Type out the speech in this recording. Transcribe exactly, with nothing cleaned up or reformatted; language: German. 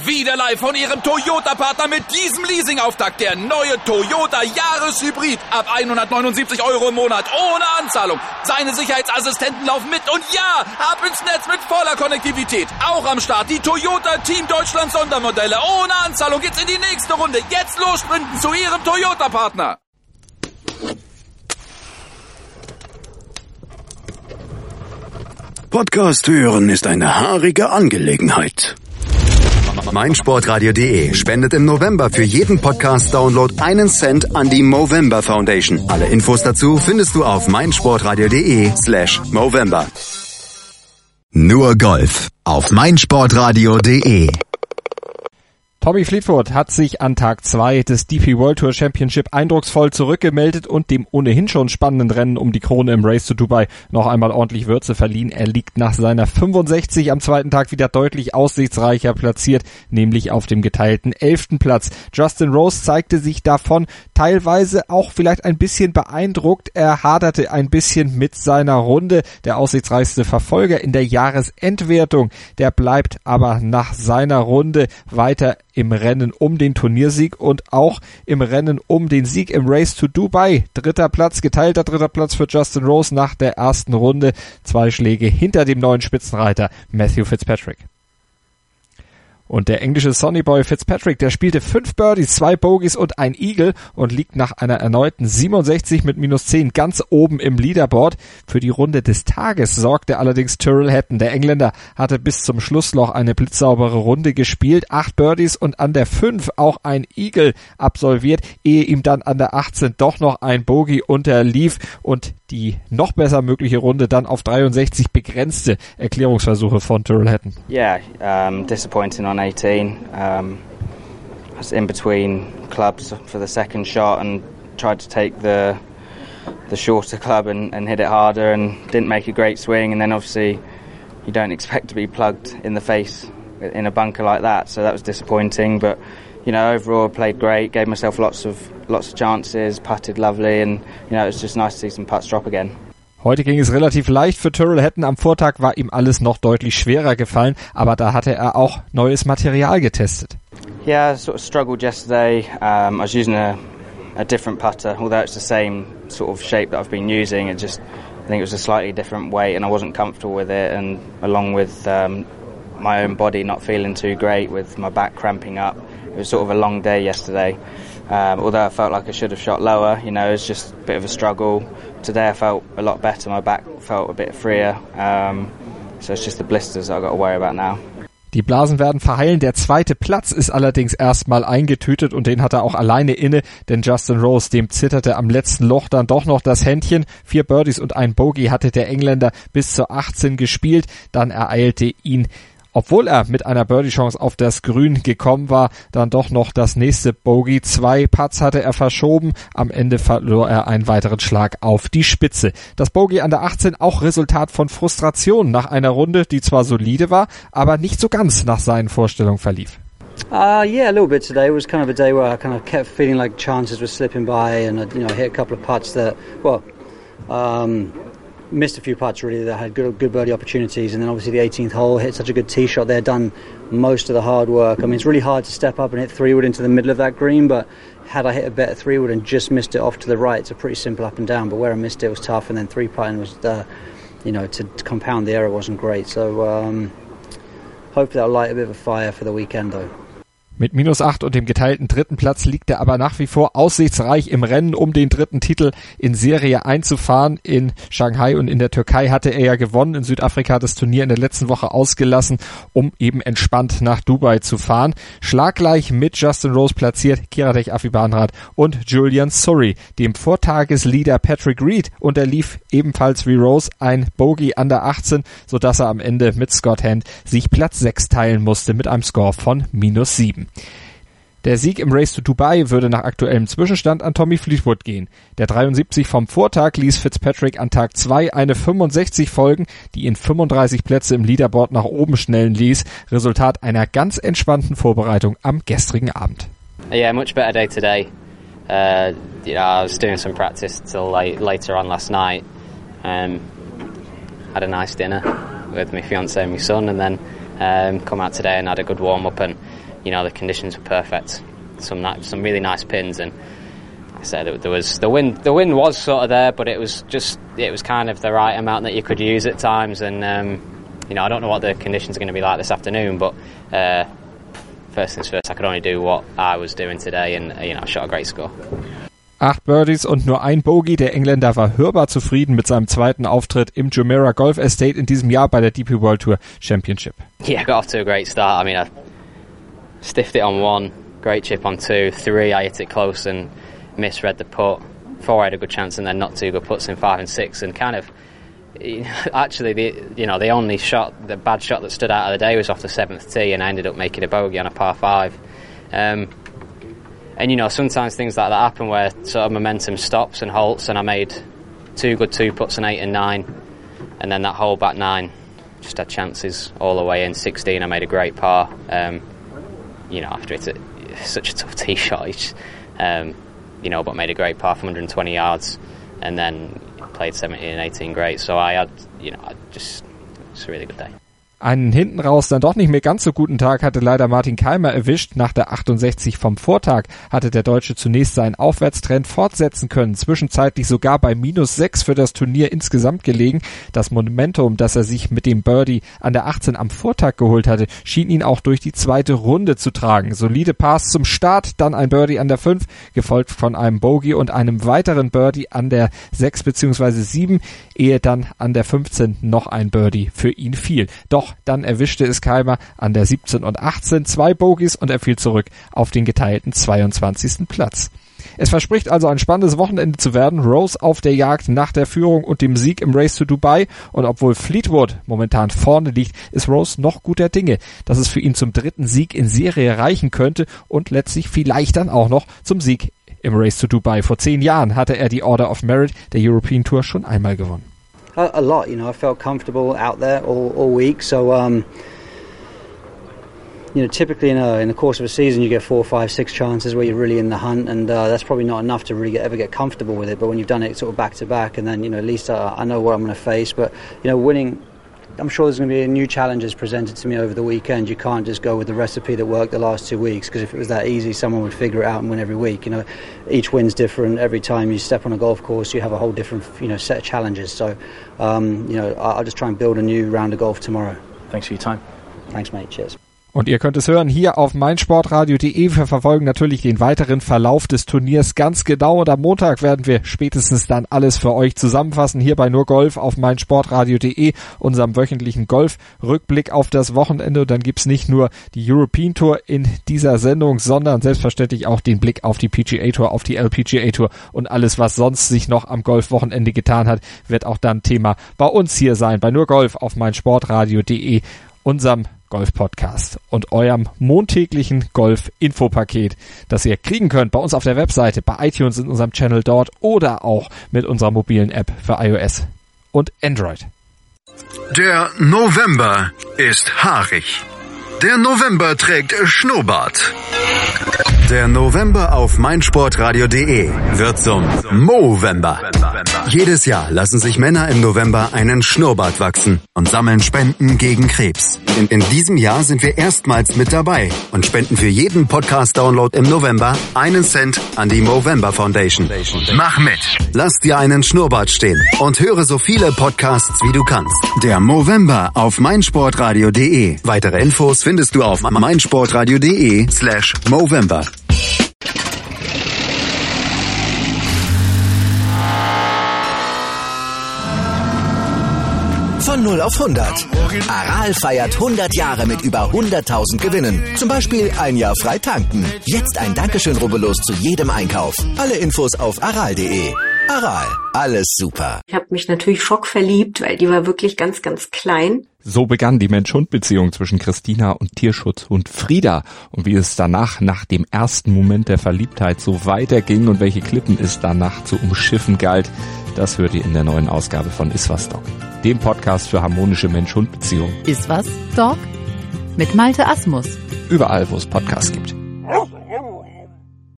Wieder live von Ihrem Toyota-Partner mit diesem Leasing-Auftakt. Der neue Toyota Jahreshybrid. Ab hundertneunundsiebzig Euro im Monat. Ohne Anzahlung. Seine Sicherheitsassistenten laufen mit. Und ja, ab ins Netz mit voller Konnektivität. Auch am Start die Toyota Team Deutschland Sondermodelle. Ohne Anzahlung geht's in die nächste Runde. Jetzt los sprinten zu Ihrem Toyota-Partner. Podcast hören ist eine haarige Angelegenheit. meinsportradio punkt de spendet im November für jeden Podcast-Download einen Cent an die Movember Foundation. Alle Infos dazu findest du auf meinsportradio punkt de slash Movember. Nur Golf auf meinsportradio punkt de. Tommy Fleetwood hat sich an Tag zwei des D P World Tour Championship eindrucksvoll zurückgemeldet und dem ohnehin schon spannenden Rennen um die Krone im Race to Dubai noch einmal ordentlich Würze verliehen. Er liegt nach seiner fünfundsechzig am zweiten Tag wieder deutlich aussichtsreicher platziert, nämlich auf dem geteilten elften Platz. Justin Rose zeigte sich davon teilweise auch vielleicht ein bisschen beeindruckt. Er haderte ein bisschen mit seiner Runde. Der aussichtsreichste Verfolger in der Jahresendwertung, der bleibt aber nach seiner Runde weiter im Rennen um den Turniersieg und auch im Rennen um den Sieg im Race to Dubai. Dritter Platz, geteilter dritter Platz für Justin Rose nach der ersten Runde. Zwei Schläge hinter dem neuen Spitzenreiter Matthew Fitzpatrick. Und der englische Sonnyboy Fitzpatrick, der spielte fünf Birdies, zwei Bogies und ein Eagle und liegt nach einer erneuten siebenundsechzig mit minus zehn ganz oben im Leaderboard. Für die Runde des Tages sorgte allerdings Tyrrell Hatton. Der Engländer hatte bis zum Schlussloch eine blitzsaubere Runde gespielt, acht Birdies und an der fünf auch ein Eagle absolviert, ehe ihm dann an der achtzehn doch noch ein Bogey unterlief und die noch besser mögliche Runde dann auf dreiundsechzig begrenzte. Erklärungsversuche von Tyrrell Hatton. Yeah, um, disappointing on eighteen. Um, I was in between clubs for the second shot and tried to take the the shorter club and, and hit it harder and didn't make a great swing, and then obviously you don't expect to be plugged in the face in a bunker like that, so that was disappointing. But you know, overall I played great, gave myself lots of lots of chances, putted lovely, and you know, it was just nice to see some putts drop again. Heute ging es relativ leicht für Tyrrell Hatton. Am Vortag war ihm alles noch deutlich schwerer gefallen, aber da hatte er auch neues Material getestet. Yeah, I sort of struggled yesterday. Um, I was using a, a different putter, although it's the same sort of shape that I've been using. It just, I think it was a slightly different weight, and I wasn't comfortable with it. And along with um, my own body not feeling too great, with my back cramping up, it was sort of a long day yesterday. Um, although I felt like I should have shot lower, you know, it was just a bit of a struggle. Today I felt a lot better, my back felt a bit freer, um, so it's just the blisters that I've got to worry about now. Die Blasen werden verheilen. Der zweite Platz ist allerdings erstmal eingetütet und den hat er auch alleine inne, denn Justin Rose, dem zitterte am letzten Loch dann doch noch das Händchen. Vier Birdies und ein Bogey hatte der Engländer bis zur achtzehn gespielt, dann ereilte ihn, obwohl er mit einer Birdie-Chance auf das Grün gekommen war, dann doch noch das nächste Bogey. Zwei Putts hatte er verschoben. Am Ende verlor er einen weiteren Schlag auf die Spitze. Das Bogey an der achtzehn auch Resultat von Frustration nach einer Runde, die zwar solide war, aber nicht so ganz nach seinen Vorstellungen verlief. Uh, yeah, a little bit today. It was kind of a day where I kind of kept feeling like chances were slipping by, and you know, I hit a couple of putts that, well, um, missed a few putts really that had good, good birdie opportunities, and then obviously the eighteenth hole, hit such a good tee shot there, done most of the hard work. I mean, it's really hard to step up and hit three wood into the middle of that green, but had I hit a better three wood and just missed it off to the right, it's a pretty simple up and down, but where I missed it was tough, and then three putting was, uh, you know, to, to compound the error wasn't great. So um, hopefully that'll light a bit of a fire for the weekend though. Mit minus acht und dem geteilten dritten Platz liegt er aber nach wie vor aussichtsreich im Rennen um den dritten Titel in Serie einzufahren. In Shanghai und in der Türkei hatte er ja gewonnen. In Südafrika hat das Turnier in der letzten Woche ausgelassen, um eben entspannt nach Dubai zu fahren. Schlaggleich mit Justin Rose platziert Kiradech Aphibarnrat und Julian Surrey. Dem Vortagesleader Patrick Reed unterlief ebenfalls wie Rose ein Bogey an der achtzehn, sodass er am Ende mit Scott Hand sich Platz sechs teilen musste mit einem Score von minus sieben. Der Sieg im Race to Dubai würde nach aktuellem Zwischenstand an Tommy Fleetwood gehen. Der dreiundsiebzig vom Vortag ließ Fitzpatrick an Tag zwei eine fünfundsechzig folgen, die ihn fünfunddreißig Plätze im Leaderboard nach oben schnellen ließ. Resultat einer ganz entspannten Vorbereitung am gestrigen Abend. Yeah, much better day today. Uh, you know, I was doing some practice till late, later on last night. Um, had a nice dinner with my fiance and my son, and then um, come out today and had a good warm up and you know, the conditions were perfect. Some some really nice pins, and like I said, there was the wind. The wind was sort of there, but it was just it was kind of the right amount that you could use at times. And um, you know, I don't know what the conditions are going to be like this afternoon, but uh, first things first, I could only do what I was doing today, and you know, I shot a great score. Acht Birdies und nur ein Bogey. Der Engländer war hörbar zufrieden mit seinem zweiten Auftritt im Jumeirah Golf Estate in diesem Jahr bei der D P World Tour Championship. Yeah, I got off to a great start. I mean, I stiffed it on one, great chip on two, three I hit it close and misread the putt. Four I had a good chance, and then not two good putts in five and six, and kind of actually the you know the only shot, the bad shot that stood out of the day was off the seventh tee, and I ended up making a bogey on a par five. Um, And, you know, sometimes things like that happen where sort of momentum stops and halts, and I made two good two putts on eight and nine, and then that whole back nine just had chances all the way in. sixteen, I made a great par. Um, you know, after it's a, such a tough tee shot, each, um, you know, but made a great par from one hundred twenty yards, and then played seventeen and eighteen great. So I had, you know, I just, it's a really good day. Einen hinten raus dann doch nicht mehr ganz so guten Tag hatte leider Martin Kaymer erwischt. Nach der achtundsechzig vom Vortag hatte der Deutsche zunächst seinen Aufwärtstrend fortsetzen können, zwischenzeitlich sogar bei minus sechs für das Turnier insgesamt gelegen. Das Momentum, das er sich mit dem Birdie an der achtzehn am Vortag geholt hatte, schien ihn auch durch die zweite Runde zu tragen. Solide Pars zum Start, dann ein Birdie an der fünf, gefolgt von einem Bogey und einem weiteren Birdie an der sechs bzw. sieben, ehe dann an der fünfzehn noch ein Birdie für ihn fiel. Doch dann erwischte es Kaymer an der siebzehn und achtzehn zwei Bogies und er fiel zurück auf den geteilten zweiundzwanzigsten Platz. Es verspricht also ein spannendes Wochenende zu werden. Rose auf der Jagd nach der Führung und dem Sieg im Race to Dubai, und obwohl Fleetwood momentan vorne liegt, ist Rose noch guter Dinge, dass es für ihn zum dritten Sieg in Serie reichen könnte und letztlich vielleicht dann auch noch zum Sieg im Race to Dubai. Vor zehn Jahren hatte er die Order of Merit der European Tour schon einmal gewonnen. A, a lot, you know. I felt comfortable out there all, all week. So, um, you know, typically in, a, in the course of a season, you get four, five, six chances where you're really in the hunt, and uh, that's probably not enough to really get, ever get comfortable with it. But when you've done it sort of back to back, and then you know, at least uh, I know what I'm going to face. But you know, winning, I'm sure there's going to be new challenges presented to me over the weekend. You can't just go with the recipe that worked the last two weeks, because if it was that easy, someone would figure it out and win every week. You know, each win's different. Every time you step on a golf course, you have a whole different, you know, set of challenges. So, um, you know, I'll just try and build a new round of golf tomorrow. Thanks for your time. Thanks, mate. Cheers. Und ihr könnt es hören hier auf meinsportradio punkt de. Wir verfolgen natürlich den weiteren Verlauf des Turniers ganz genau, und am Montag werden wir spätestens dann alles für euch zusammenfassen, hier bei Nur Golf auf meinsportradio punkt de, unserem wöchentlichen Golf-Rückblick auf das Wochenende. Und dann gibt's nicht nur die European Tour in dieser Sendung, sondern selbstverständlich auch den Blick auf die P G A Tour, auf die L P G A Tour, und alles, was sonst sich noch am Golfwochenende getan hat, wird auch dann Thema bei uns hier sein, bei Nur Golf auf meinsportradio punkt de, unserem Golf-Podcast und eurem montäglichen Golf-Infopaket, das ihr kriegen könnt bei uns auf der Webseite, bei iTunes in unserem Channel dort oder auch mit unserer mobilen App für iOS und Android. Der November ist haarig. Der November trägt Schnurrbart. Der November auf meinsportradio punkt de wird zum Movember. Jedes Jahr lassen sich Männer im November einen Schnurrbart wachsen und sammeln Spenden gegen Krebs. In, in diesem Jahr sind wir erstmals mit dabei und spenden für jeden Podcast-Download im November einen Cent an die Movember Foundation. Mach mit! Lass dir einen Schnurrbart stehen und höre so viele Podcasts wie du kannst. Der Movember auf meinsportradio punkt de. Weitere Infos findest du auf meinsportradio punkt de slash Movember. Von null auf hundert. Aral feiert hundert Jahre mit über hunderttausend Gewinnen. Zum Beispiel ein Jahr frei tanken. Jetzt ein Dankeschön, rubbellos zu jedem Einkauf. Alle Infos auf aral punkt de. Aral, alles super. Ich habe mich natürlich schockverliebt, weil die war wirklich ganz, ganz klein. So begann die Mensch-Hund-Beziehung zwischen Christina und Tierschutzhund Frieda. Und wie es danach, nach dem ersten Moment der Verliebtheit, so weiterging und welche Klippen es danach zu umschiffen galt, das hört ihr in der neuen Ausgabe von Iswas Dog, dem Podcast für harmonische Mensch-Hund-Beziehungen. Iswas Dog mit Malte Asmus. Überall, wo es Podcasts gibt.